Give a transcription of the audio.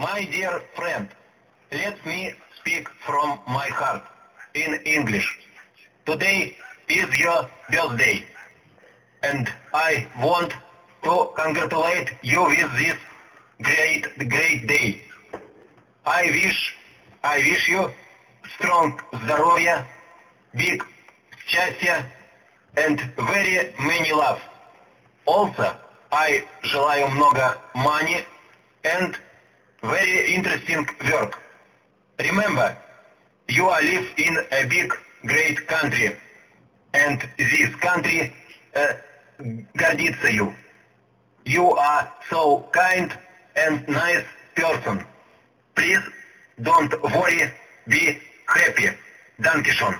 My dear friend, let me speak from my heart in English. Today is your birthday, and I want to congratulate you with this great day. I wish you strong здоровья, big счастья, and very many love. Also, I желаю много money and very interesting work. Remember, you are live in a big, great country, and this country гордится you. You are so kind and nice person. Please don't worry, be happy. Danke schön.